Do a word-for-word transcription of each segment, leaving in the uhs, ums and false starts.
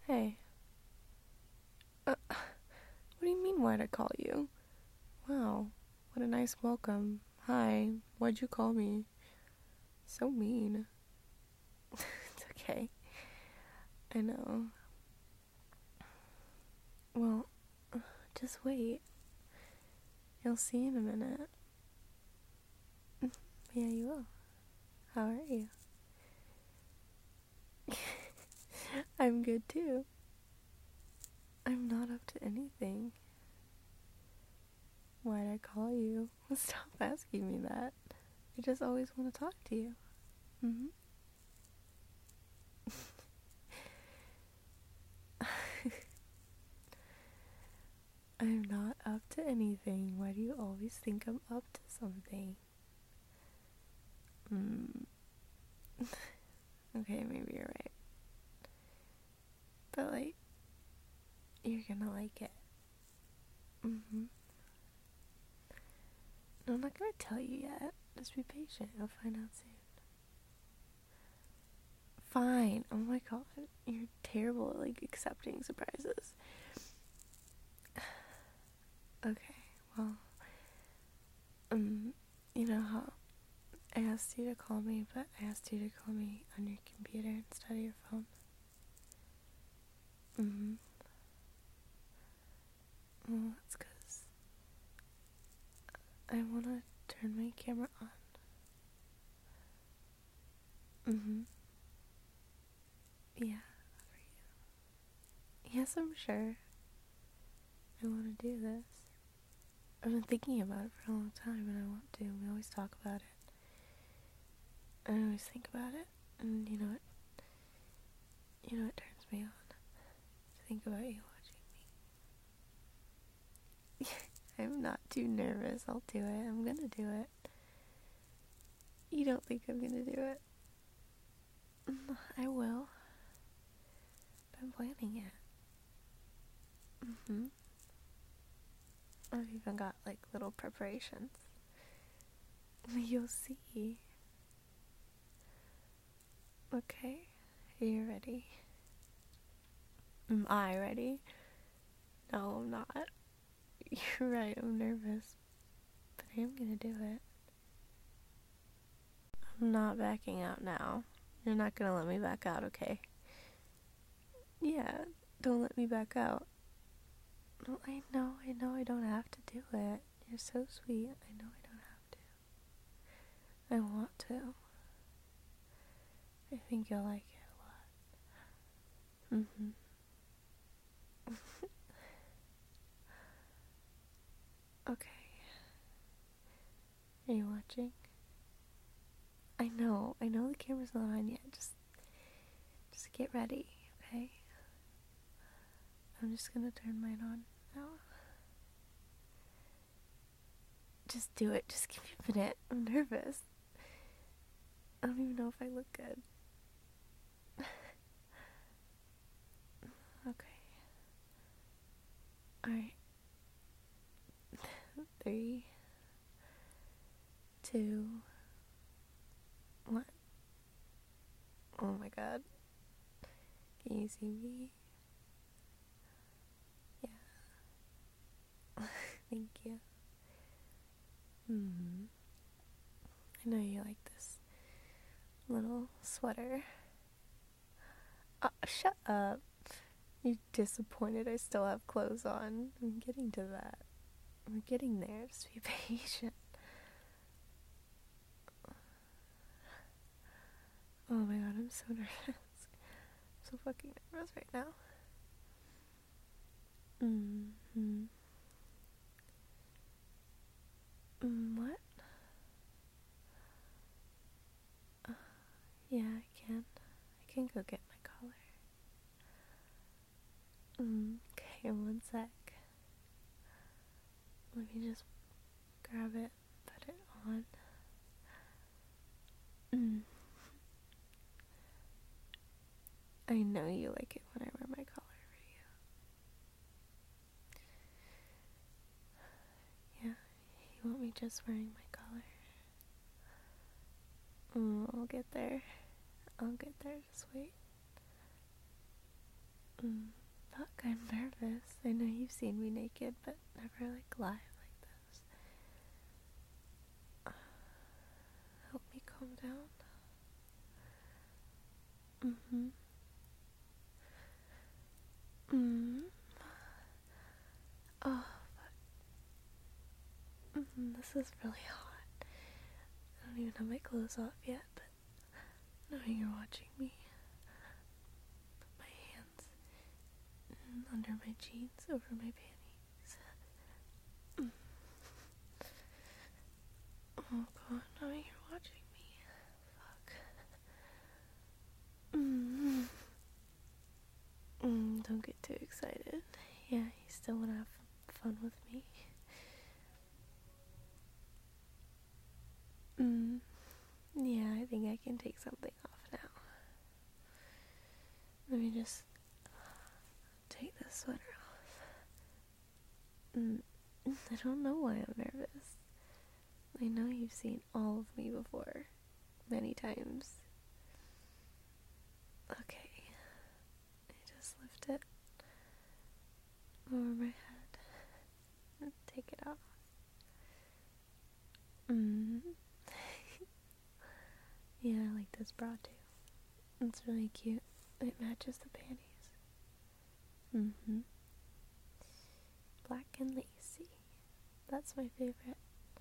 Hey. Uh, what do you mean, why'd I call you? Wow, what a nice welcome. Hi, why'd you call me? So mean. It's okay. I know. Well, just wait. You'll see in a minute. Yeah, you will. How are you? I'm good too. I'm not up to anything. Why'd I call you? Stop asking me that. I just always want to talk to you. Mm-hmm. I'm not up to anything. Why do you always think I'm up to something? Hmm. Okay, maybe you're right. But, like, you're gonna like it. Mm-hmm. No, I'm not gonna tell you yet. Just be patient. You'll find out soon. Fine. Oh my god. You're terrible at, like, accepting surprises. Okay, well, um, you know how I asked you to call me, but I asked you to call me on your computer instead of your phone? Mm-hmm. Well, that's because I want to turn my camera on. Mm-hmm. Yeah, for you. Yes, I'm sure I want to do this. I've been thinking about it for a long time, and I want to. We always talk about it. I always think about it, and you know what? You know what turns me on? To think about you watching me. I'm not too nervous. I'll do it. I'm gonna do it. You don't think I'm gonna do it? I will. But I'm planning it. Mm-hmm. I've even got, like, little preparations. You'll see. Okay? Are you ready? Am I ready? No, I'm not. You're right, I'm nervous. But I am gonna do it. I'm not backing out now. You're not gonna let me back out, okay? Yeah, don't let me back out. No, I know, I know I don't have to do it. You're so sweet. I know I don't have to. I want to. I think you'll like it a lot. Mm-hmm. Okay. Are you watching? I know. I know the camera's not on yet. Just, just get ready, okay? I'm just gonna turn mine on now. Just do it. Just give me a minute. I'm nervous. I don't even know if I look good. Okay. Alright. Three, two, one. Oh my god. Can you see me? Yeah. Thank you. Hmm. I know you like this little sweater. Oh, shut up. You're disappointed I still have clothes on. I'm getting to that. We're getting there. Just be patient. Oh my god, I'm so nervous. I'm so fucking nervous right now. Mm-hmm. Mm, what? Uh, yeah, I can. I can go get my collar. Mm, okay, one sec. Let me just grab it, put it on. Mm. I know you like it when I wear my collar for you. Yeah, you want me just wearing my collar? Mm, I'll get there. I'll get there, just wait. Mm, fuck, I'm nervous. I know you've seen me naked, but never like live like this. Help me calm down. Mm-hmm. Mm. Oh, fuck. Mm-hmm. This is really hot. I don't even have my clothes off yet, but knowing you're watching me, put my hands under my jeans over my panties. Mm. Oh god, knowing you're watching me. Fuck. Mm. Mm, don't get too excited. Yeah, you still want to have fun with me? Mm. Yeah, I think I can take something off now. Let me just take this sweater off. Mm. I don't know why I'm nervous. I know you've seen all of me before, many times. Okay, I just lift it over my head and take it off. Mm. Yeah, I like this bra too. It's really cute. It matches the panties. Mm-hmm. Black and lacy. That's my favorite.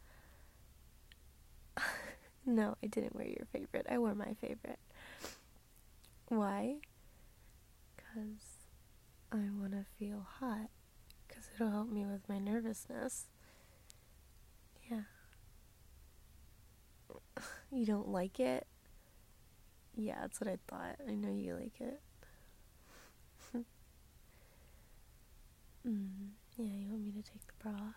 No, I didn't wear your favorite. I wore my favorite. Why? Because I want to feel hot. Because it'll help me with my nervousness. Yeah. You don't like it? Yeah, that's what I thought. I know you like it. Mm, yeah, you want me to take the bra off?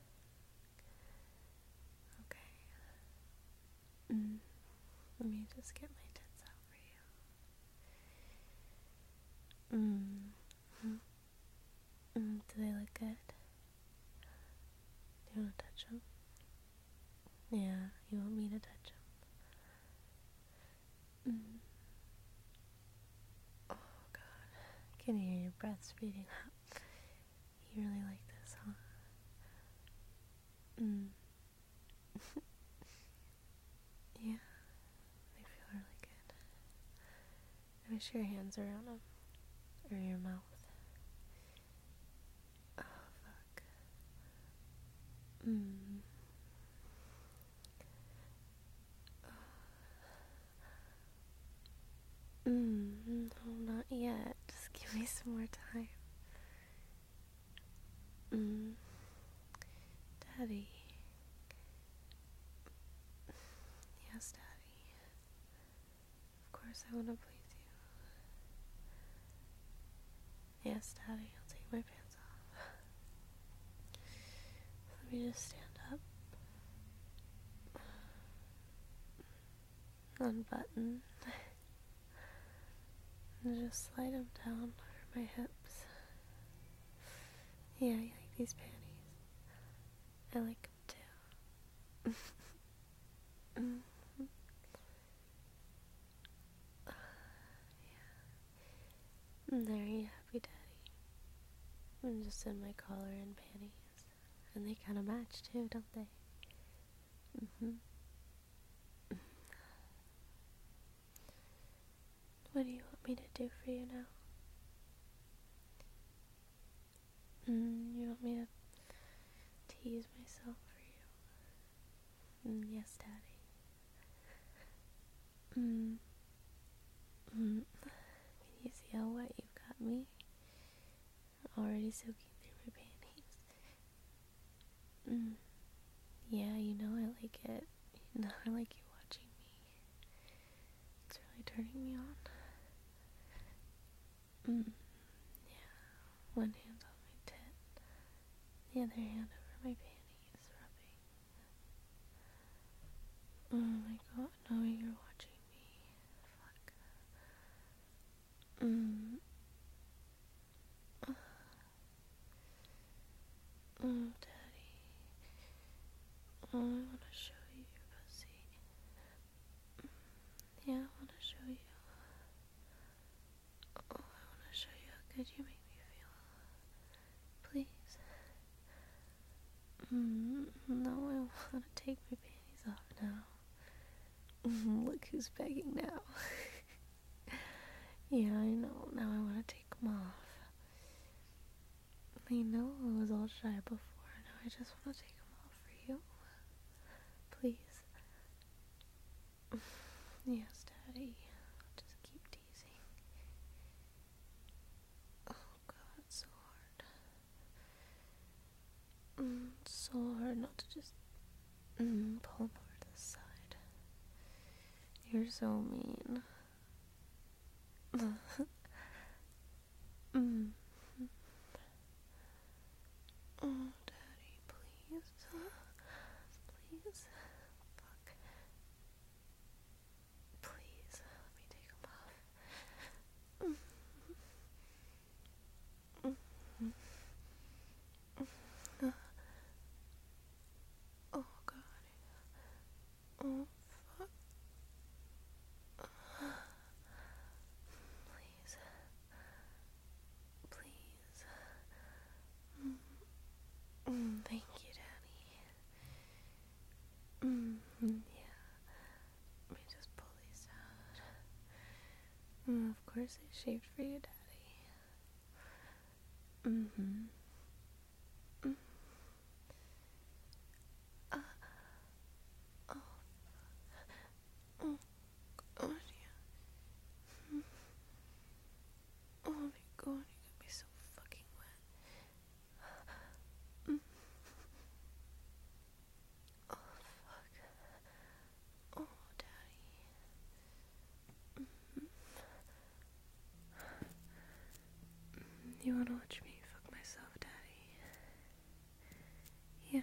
Okay. Mm, let me just get my tits out for you. Mm. Mm. Mm, do they look good? Do you want to touch them? Yeah, you want me to touch them? Mm. Oh god, I can hear your breath speeding up. You really like this, huh? Mm. Yeah, they feel really good. I wish your hands around them, or your mouth. Oh, fuck. Mm. Mm. No, not yet. Just give me some more time. Mm. Daddy. Yes, Daddy. Of course I want to please you. Yes, Daddy. I'll take my pants off. Let me just stand up. Unbutton. And just slide them down over my hips. Yeah, you like these panties? I like them too. Mm. Yeah. There you happy, Daddy. I'm just in my collar and panties. And they kind of match too, don't they? Mm-hmm. What do you want me to do for you now? Mm, you want me to tease myself for you? Mm, yes, Daddy. Mm. Mm. Can you see how wet you've got me? Already soaking through my panties. Mm. Yeah, you know I like it. You know I like you watching me. It's really turning me on. Mm. Yeah. One hand on my tit. The other hand over my panties, rubbing. Oh my god, knowing you're watching me. Fuck. Mm. Oh, Daddy. Oh, I want to show you your pussy. Yeah, I want to show you. Oh, I want to show you how did you make me feel? Please. Mm, no, I want to take my panties off now. Look who's begging now. Yeah, I know. Now I want to take them off. I know I was all shy before. Now I just want to take them off for you. Please. Yes, Daddy. I'll just keep teasing. Oh God, it's so hard. Mm, it's so hard not to just mm, pull them over to the side. You're so mean. mm. Oh, Daddy, please. Please. Fuck. Please, let me take them off. Oh, God. Oh, fuck. Please. Please. Mm, thank you, Daddy. Mm, yeah. Let me just pull these out. Mm, of course I shaved for you, Daddy. Mm-hmm. Mm. Uh, oh. Oh, God, yeah. Mm. Oh, my God, you got me so fucking wet. Mm. Oh, fuck. Oh, Daddy. Mm-hmm. You wanna watch me fuck myself, Daddy? Yeah.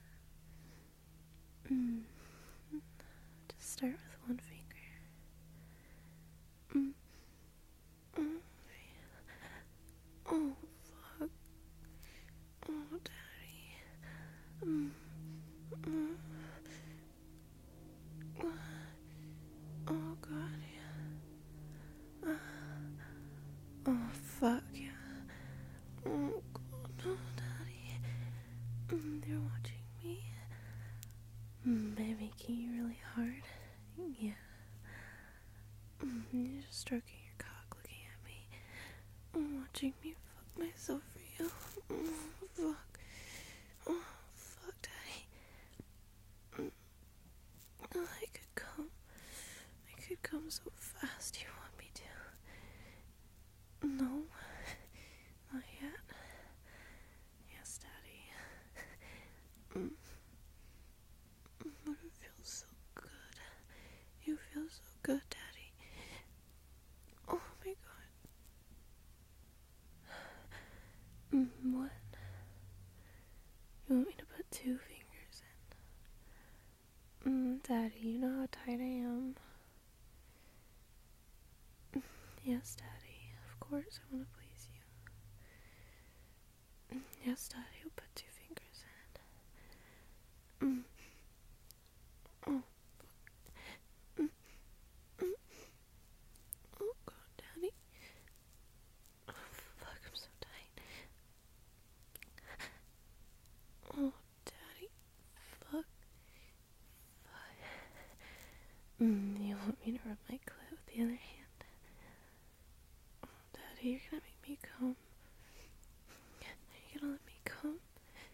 Mm. Just start with one finger. Mm. Mm. Oh, fuck. Oh, Daddy. Mm. Mm. Oh, God, yeah. Uh. Oh, fuck, yeah. Oh, God, no, Daddy. Mm, they're watching me. Mm, they're making you really hard. Yeah. Mm, you're just stroking your cock, looking at me. Mm, watching me fuck myself for you. Mm, fuck. Oh, fuck, Daddy. Mm, oh, I could come. I could come so fast. You want me to? No. Not yet. Yes, Daddy. Mm. But it feels so good. You feel so good, Daddy. Oh my God. Mm, what? You want me to put two fingers in? Mm, Daddy, you know how tight I am. Mm, yes, Daddy. Of course I want to please you. Mm, yes, Daddy, I'll put two fingers in. Mm. Oh. Mm. Mm. Oh, God, Daddy. Oh, fuck, I'm so tight. Oh, Daddy. Fuck. Fuck. Mm, you want me to rub my clit with the other hand? Oh, Daddy, you're gonna make me come. Are you gonna let me come?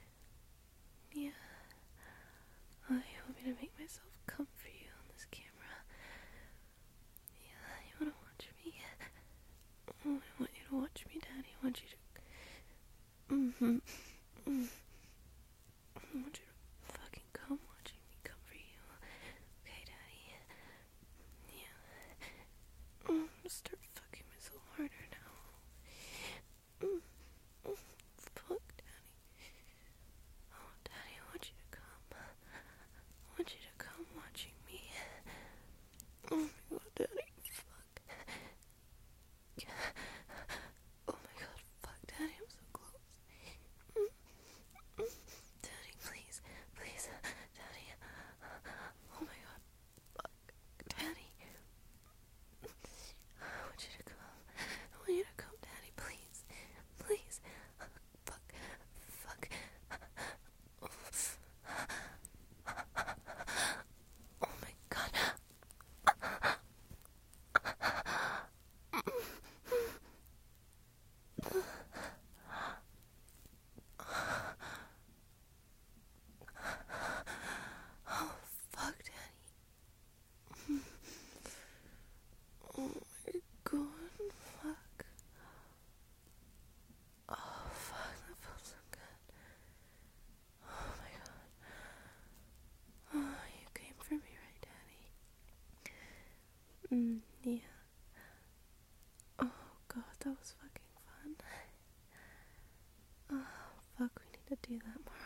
do that more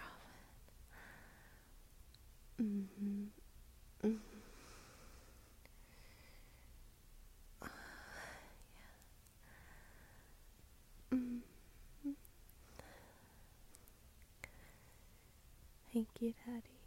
often. Mm-hmm. Mm-hmm. Yeah. Mm-hmm. Thank you, Daddy.